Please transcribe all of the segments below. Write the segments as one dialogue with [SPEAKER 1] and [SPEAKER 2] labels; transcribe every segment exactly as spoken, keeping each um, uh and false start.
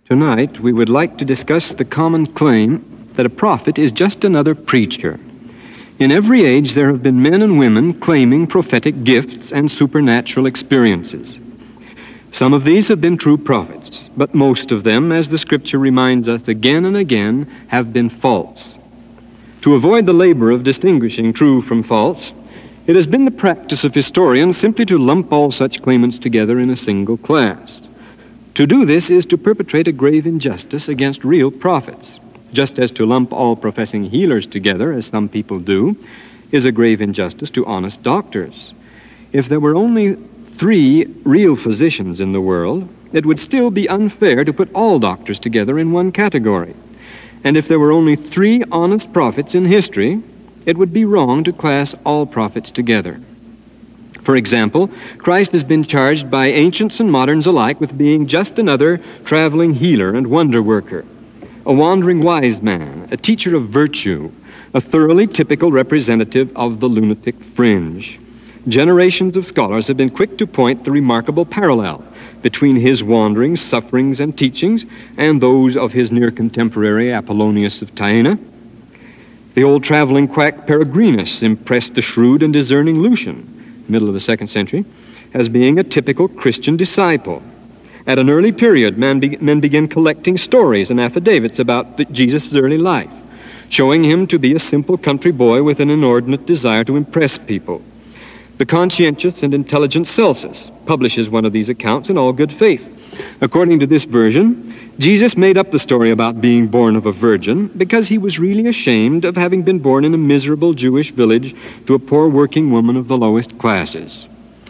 [SPEAKER 1] Tonight, we would like to discuss the common claim that a prophet is just another preacher. In every age, there have been men and women claiming prophetic gifts and supernatural experiences. Some of these have been true prophets, but most of them, as the Scripture reminds us again and again, have been false. To avoid the labor of distinguishing true from false, it has been the practice of historians simply to lump all such claimants together in a single class. To do this is to perpetrate a grave injustice against real prophets, just as to lump all professing healers together, as some people do, is a grave injustice to honest doctors. If there were only three real physicians in the world, it would still be unfair to put all doctors together in one category. And if there were only three honest prophets in history, it would be wrong to class all prophets together. For example, Christ has been charged by ancients and moderns alike with being just another traveling healer and wonder worker, a wandering wise man, a teacher of virtue, a thoroughly typical representative of the lunatic fringe. Generations of scholars have been quick to point the remarkable parallel between his wanderings, sufferings, and teachings and those of his near contemporary Apollonius of Tyana. The old traveling quack Peregrinus impressed the shrewd and discerning Lucian, middle of the second century, as being a typical Christian disciple. At an early period, men, be, men began collecting stories and affidavits about the, Jesus' early life, showing him to be a simple country boy with an inordinate desire to impress people. The conscientious and intelligent Celsus publishes one of these accounts in all good faith. According to this version, Jesus made up the story about being born of a virgin because he was really ashamed of having been born in a miserable Jewish village to a poor working woman of the lowest classes.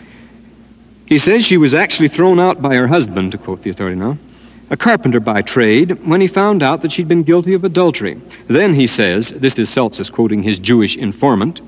[SPEAKER 1] He says she was actually thrown out by her husband, to quote the authority now, a carpenter by trade, when he found out that she'd been guilty of adultery. Then he says, this is Celsus quoting his Jewish informant,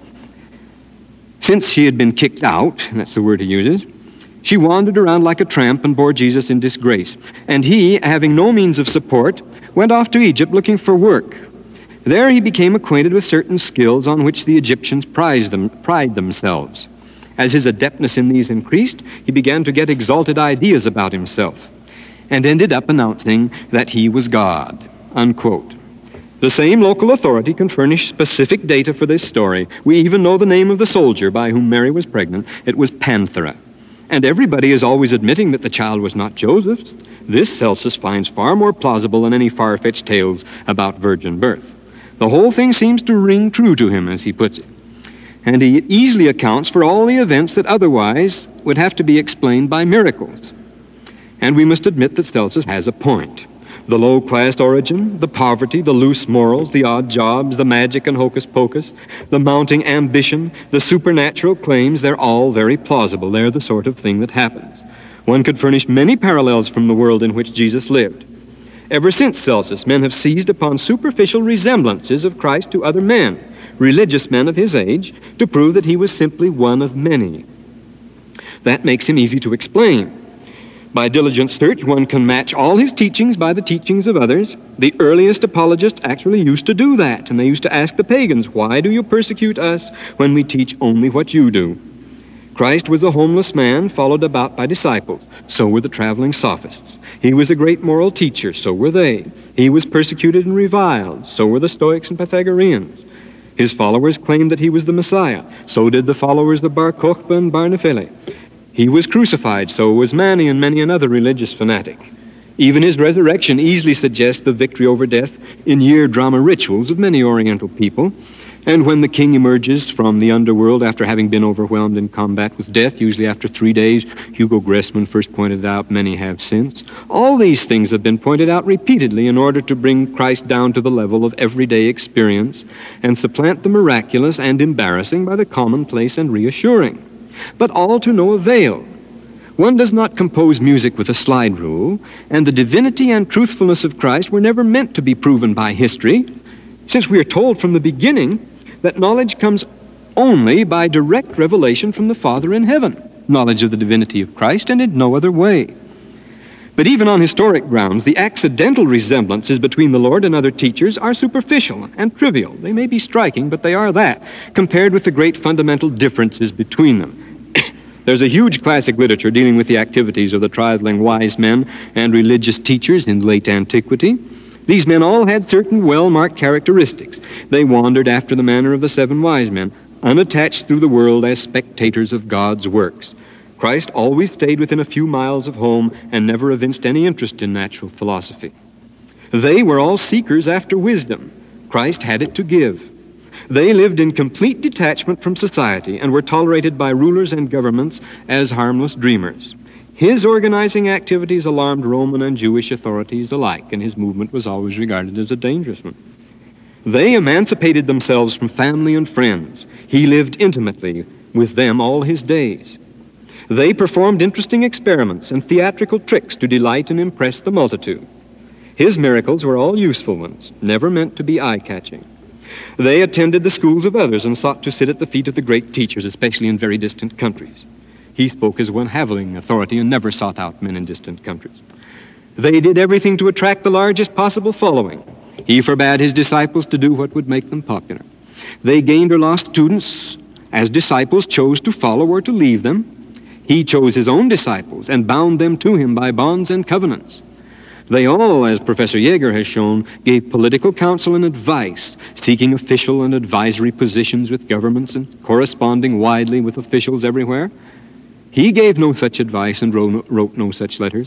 [SPEAKER 1] since she had been kicked out, that's the word he uses, she wandered around like a tramp and bore Jesus in disgrace. And he, having no means of support, went off to Egypt looking for work. There he became acquainted with certain skills on which the Egyptians prized them, pride themselves. As his adeptness in these increased, he began to get exalted ideas about himself and ended up announcing that he was God, unquote. The same local authority can furnish specific data for this story. We even know the name of the soldier by whom Mary was pregnant. It was Panthera. And everybody is always admitting that the child was not Joseph's. This Celsus finds far more plausible than any far-fetched tales about virgin birth. The whole thing seems to ring true to him, as he puts it. And he easily accounts for all the events that otherwise would have to be explained by miracles. And we must admit that Celsus has a point. The low-class origin, the poverty, the loose morals, the odd jobs, the magic and hocus-pocus, the mounting ambition, the supernatural claims, they're all very plausible. They're the sort of thing that happens. One could furnish many parallels from the world in which Jesus lived. Ever since Celsus, men have seized upon superficial resemblances of Christ to other men, religious men of his age, to prove that he was simply one of many. That makes him easy to explain. By diligent search, one can match all his teachings by the teachings of others. The earliest apologists actually used to do that, and they used to ask the pagans, why do you persecute us when we teach only what you do? Christ was a homeless man followed about by disciples. So were the traveling sophists. He was a great moral teacher. So were they. He was persecuted and reviled. So were the Stoics and Pythagoreans. His followers claimed that he was the Messiah. So did the followers of Bar Kokhba and Bar Nephili. He was crucified, so was Mani and many another religious fanatic. Even his resurrection easily suggests the victory over death in year drama rituals of many Oriental people. And when the king emerges from the underworld after having been overwhelmed in combat with death, usually after three days, Hugo Gressman first pointed out, many have since. All these things have been pointed out repeatedly in order to bring Christ down to the level of everyday experience and supplant the miraculous and embarrassing by the commonplace and reassuring. But all to no avail. One does not compose music with a slide rule, and the divinity and truthfulness of Christ were never meant to be proven by history, since we are told from the beginning that knowledge comes only by direct revelation from the Father in heaven, knowledge of the divinity of Christ, and in no other way. But even on historic grounds, the accidental resemblances between the Lord and other teachers are superficial and trivial. They may be striking, but they are that, compared with the great fundamental differences between them. There's a huge classic literature dealing with the activities of the traveling wise men and religious teachers in late antiquity. These men all had certain well-marked characteristics. They wandered after the manner of the seven wise men, unattached through the world as spectators of God's works. Christ always stayed within a few miles of home and never evinced any interest in natural philosophy. They were all seekers after wisdom. Christ had it to give. They lived in complete detachment from society and were tolerated by rulers and governments as harmless dreamers. His organizing activities alarmed Roman and Jewish authorities alike, and his movement was always regarded as a dangerous one. They emancipated themselves from family and friends. He lived intimately with them all his days. They performed interesting experiments and theatrical tricks to delight and impress the multitude. His miracles were all useful ones, never meant to be eye-catching. They attended the schools of others and sought to sit at the feet of the great teachers, especially in very distant countries. He spoke as one having authority and never sought out men in distant countries. They did everything to attract the largest possible following. He forbade his disciples to do what would make them popular. They gained or lost students as disciples chose to follow or to leave them. He chose his own disciples and bound them to him by bonds and covenants. They all, as Professor Yeager has shown, gave political counsel and advice, seeking official and advisory positions with governments and corresponding widely with officials everywhere. He gave no such advice and wrote, wrote no such letters.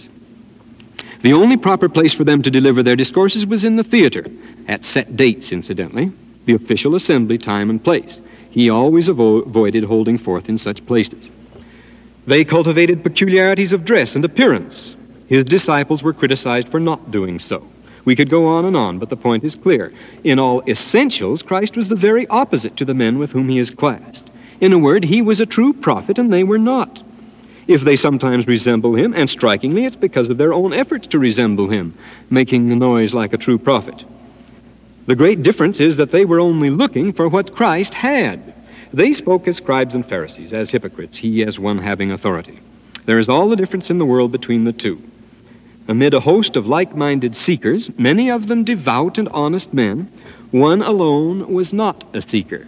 [SPEAKER 1] The only proper place for them to deliver their discourses was in the theater, at set dates, incidentally, the official assembly time and place. He always avo- avoided holding forth in such places. They cultivated peculiarities of dress and appearance. His disciples were criticized for not doing so. We could go on and on, but the point is clear. In all essentials, Christ was the very opposite to the men with whom he is classed. In a word, he was a true prophet, and they were not. If they sometimes resemble him, and strikingly, it's because of their own efforts to resemble him, making a noise like a true prophet. The great difference is that they were only looking for what Christ had. They spoke as scribes and Pharisees, as hypocrites, he as one having authority. There is all the difference in the world between the two. Amid a host of like-minded seekers, many of them devout and honest men, one alone was not a seeker.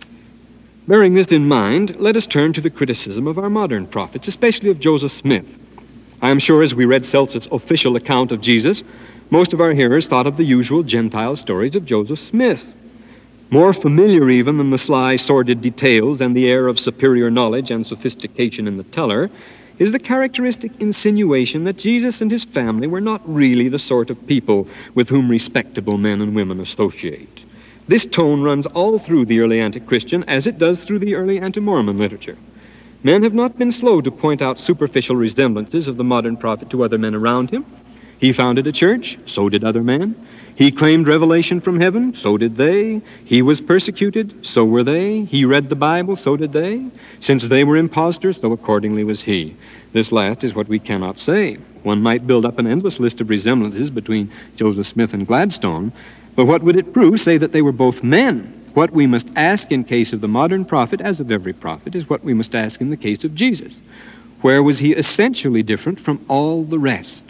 [SPEAKER 1] Bearing this in mind, let us turn to the criticism of our modern prophets, especially of Joseph Smith. I am sure as we read Seltz's official account of Jesus, most of our hearers thought of the usual Gentile stories of Joseph Smith. More familiar even than the sly, sordid details and the air of superior knowledge and sophistication in the teller is the characteristic insinuation that Jesus and his family were not really the sort of people with whom respectable men and women associate. This tone runs all through the early anti-Christian as it does through the early anti-Mormon literature. Men have not been slow to point out superficial resemblances of the modern prophet to other men around him. He founded a church, so did other men. He claimed revelation from heaven, so did they. He was persecuted, so were they. He read the Bible, so did they. Since they were impostors, so accordingly was he. This last is what we cannot say. One might build up an endless list of resemblances between Joseph Smith and Gladstone, but what would it prove? Say that they were both men. What we must ask in case of the modern prophet, as of every prophet, is what we must ask in the case of Jesus. Where was he essentially different from all the rest?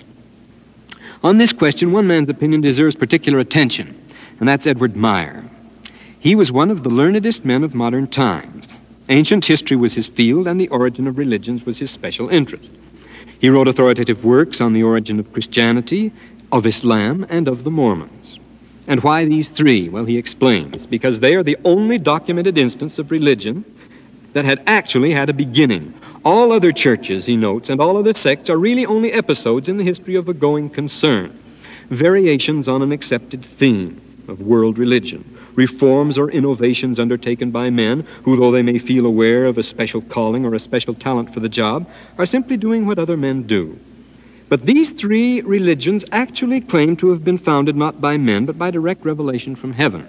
[SPEAKER 1] On this question, one man's opinion deserves particular attention, and that's Edward Meyer. He was one of the learnedest men of modern times. Ancient history was his field, and the origin of religions was his special interest. He wrote authoritative works on the origin of Christianity, of Islam, and of the Mormons. And why these three? Well, he explains, because they are the only documented instance of religion that had actually had a beginning. All other churches, he notes, and all other sects are really only episodes in the history of a going concern, variations on an accepted theme of world religion, reforms or innovations undertaken by men who, though they may feel aware of a special calling or a special talent for the job, are simply doing what other men do. But these three religions actually claim to have been founded not by men, but by direct revelation from heaven.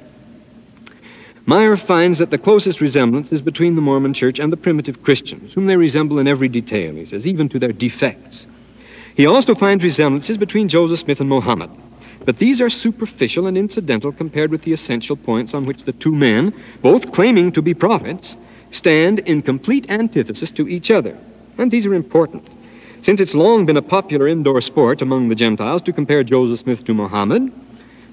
[SPEAKER 1] Meyer finds that the closest resemblance is between the Mormon Church and the primitive Christians, whom they resemble in every detail, he says, even to their defects. He also finds resemblances between Joseph Smith and Mohammed, but these are superficial and incidental compared with the essential points on which the two men, both claiming to be prophets, stand in complete antithesis to each other. And these are important, since it's long been a popular indoor sport among the Gentiles to compare Joseph Smith to Mohammed.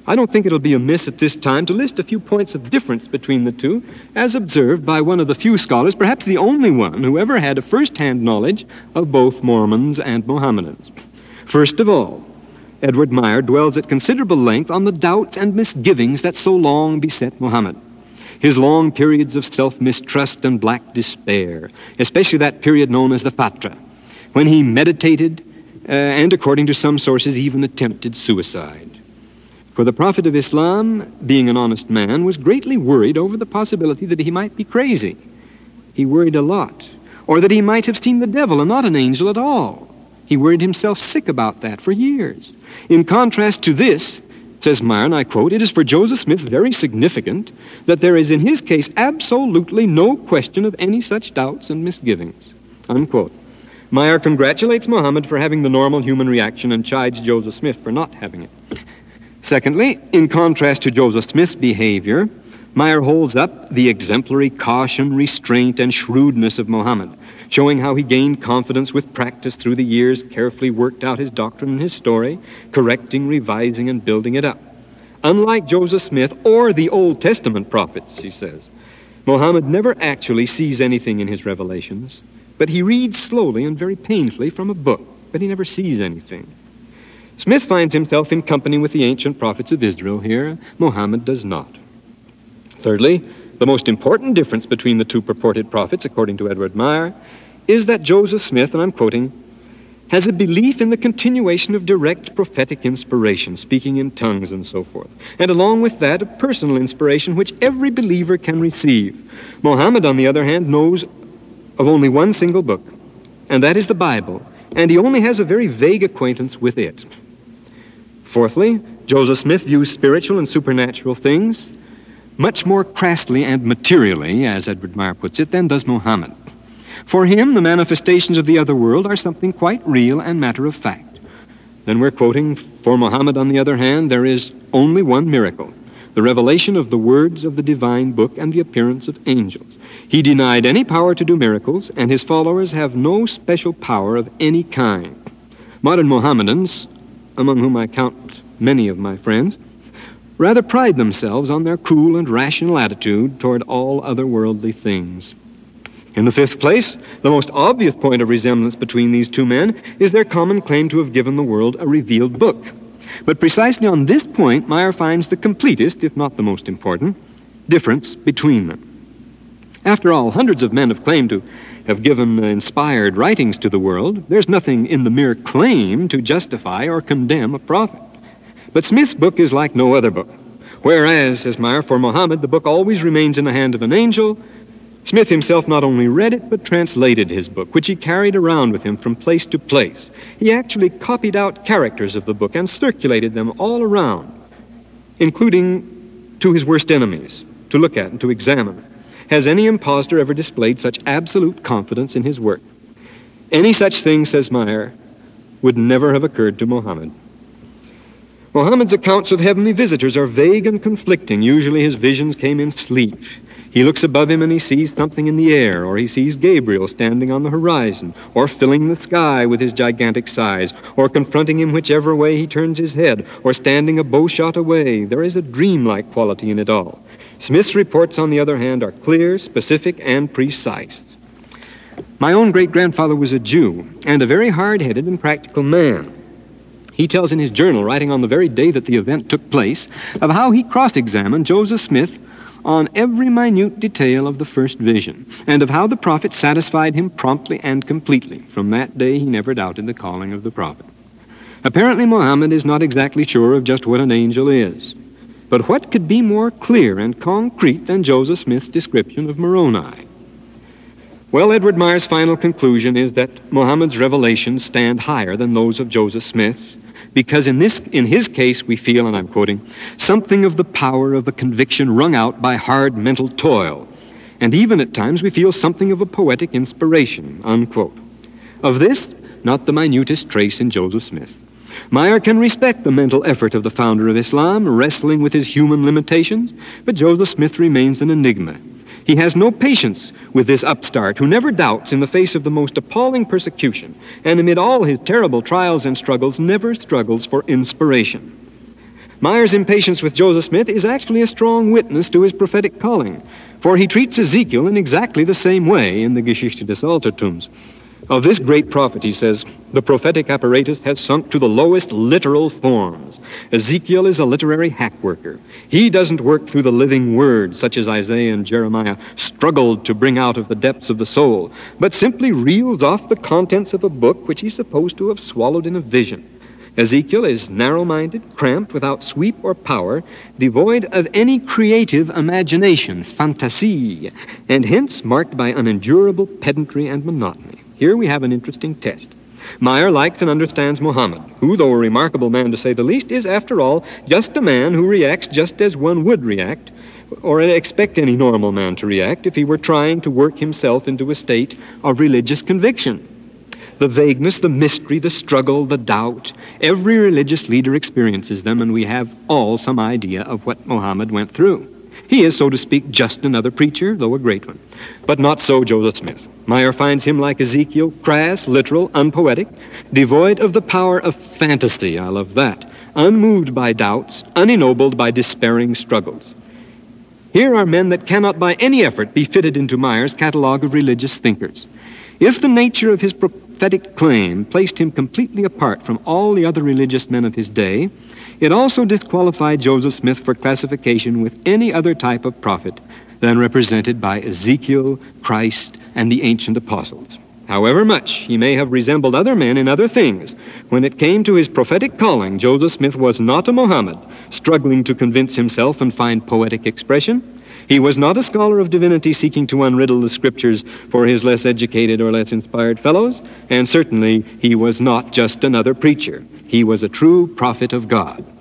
[SPEAKER 1] I don't think it'll be amiss at this time to list a few points of difference between the two, as observed by one of the few scholars, perhaps the only one, who ever had a first-hand knowledge of both Mormons and Mohammedans. First of all, Edward Meyer dwells at considerable length on the doubts and misgivings that so long beset Mohammed. His long periods of self-mistrust and black despair, especially that period known as the Fatra, when he meditated uh, and, according to some sources, even attempted suicide. For the Prophet of Islam, being an honest man, was greatly worried over the possibility that he might be crazy. He worried a lot. Or that he might have seen the devil and not an angel at all. He worried himself sick about that for years. In contrast to this, says Meyer, and I quote, "It is for Joseph Smith very significant that there is in his case absolutely no question of any such doubts and misgivings." Unquote. Meyer congratulates Mohammed for having the normal human reaction and chides Joseph Smith for not having it. Secondly, in contrast to Joseph Smith's behavior, Meyer holds up the exemplary caution, restraint, and shrewdness of Mohammed, showing how he gained confidence with practice through the years, carefully worked out his doctrine and his story, correcting, revising, and building it up. Unlike Joseph Smith or the Old Testament prophets, he says, Mohammed never actually sees anything in his revelations, but he reads slowly and very painfully from a book, but he never sees anything. Smith finds himself in company with the ancient prophets of Israel here. Mohammed does not. Thirdly, the most important difference between the two purported prophets, according to Edward Meyer, is that Joseph Smith, and I'm quoting, has a belief in the continuation of direct prophetic inspiration, speaking in tongues and so forth, and along with that, a personal inspiration which every believer can receive. Mohammed, on the other hand, knows of only one single book, and that is the Bible, and he only has a very vague acquaintance with it. Fourthly, Joseph Smith views spiritual and supernatural things much more crassly and materially, as Edward Meyer puts it, than does Mohammed. For him, the manifestations of the other world are something quite real and matter of fact. Then we're quoting, "For Mohammed, on the other hand, there is only one miracle, the revelation of the words of the divine book and the appearance of angels. He denied any power to do miracles, and his followers have no special power of any kind." Modern Mohammedans, among whom I count many of my friends, rather pride themselves on their cool and rational attitude toward all otherworldly things. In the fifth place, the most obvious point of resemblance between these two men is their common claim to have given the world a revealed book. But precisely on this point, Meyer finds the completest, if not the most important, difference between them. After all, hundreds of men have claimed to have given inspired writings to the world. There's nothing in the mere claim to justify or condemn a prophet. But Smith's book is like no other book. Whereas, says Meyer, for Mohammed, the book always remains in the hand of an angel, Smith himself not only read it, but translated his book, which he carried around with him from place to place. He actually copied out characters of the book and circulated them all around, including to his worst enemies, to look at and to examine. Has any impostor ever displayed such absolute confidence in his work? Any such thing, says Meyer, would never have occurred to Mohammed. Mohammed's accounts of heavenly visitors are vague and conflicting. Usually his visions came in sleep. He looks above him and he sees something in the air, or he sees Gabriel standing on the horizon, or filling the sky with his gigantic size, or confronting him whichever way he turns his head, or standing a bow shot away. There is a dreamlike quality in it all. Smith's reports, on the other hand, are clear, specific, and precise. My own great-grandfather was a Jew, and a very hard-headed and practical man. He tells in his journal, writing on the very day that the event took place, of how he cross-examined Joseph Smith on every minute detail of the first vision, and of how the prophet satisfied him promptly and completely. From that day, he never doubted the calling of the prophet. Apparently, Mohammed is not exactly sure of just what an angel is. But what could be more clear and concrete than Joseph Smith's description of Moroni? Well, Edward Meyer's final conclusion is that Mohammed's revelations stand higher than those of Joseph Smith's, because in this, in his case, we feel, and I'm quoting, something of the power of a conviction wrung out by hard mental toil, and even at times we feel something of a poetic inspiration, unquote. Of this, not the minutest trace in Joseph Smith. Meyer can respect the mental effort of the founder of Islam, wrestling with his human limitations, but Joseph Smith remains an enigma. He has no patience with this upstart who never doubts in the face of the most appalling persecution, and amid all his terrible trials and struggles, never struggles for inspiration. Meyer's impatience with Joseph Smith is actually a strong witness to his prophetic calling, for he treats Ezekiel in exactly the same way in the Geschichte des Altertums. Of this great prophet, he says, the prophetic apparatus has sunk to the lowest literal forms. Ezekiel is a literary hack worker. He doesn't work through the living word, such as Isaiah and Jeremiah struggled to bring out of the depths of the soul, but simply reels off the contents of a book which he's supposed to have swallowed in a vision. Ezekiel is narrow-minded, cramped, without sweep or power, devoid of any creative imagination, fantasie, and hence marked by unendurable pedantry and monotony. Here we have an interesting test. Meyer likes and understands Muhammad, who, though a remarkable man to say the least, is, after all, just a man who reacts just as one would react, or expect any normal man to react if he were trying to work himself into a state of religious conviction. The vagueness, the mystery, the struggle, the doubt, every religious leader experiences them, and we have all some idea of what Muhammad went through. He is, so to speak, just another preacher, though a great one. But not so Joseph Smith. Meyer finds him, like Ezekiel, crass, literal, unpoetic, devoid of the power of fantasy, I love that, unmoved by doubts, unennobled by despairing struggles. Here are men that cannot by any effort be fitted into Meyer's catalog of religious thinkers. If the nature of his prophetic claim placed him completely apart from all the other religious men of his day, it also disqualified Joseph Smith for classification with any other type of prophet than represented by Ezekiel, Christ, and the ancient apostles. However much he may have resembled other men in other things, when it came to his prophetic calling, Joseph Smith was not a Mohammed, struggling to convince himself and find poetic expression. He was not a scholar of divinity seeking to unriddle the scriptures for his less educated or less inspired fellows, and certainly he was not just another preacher. He was a true prophet of God.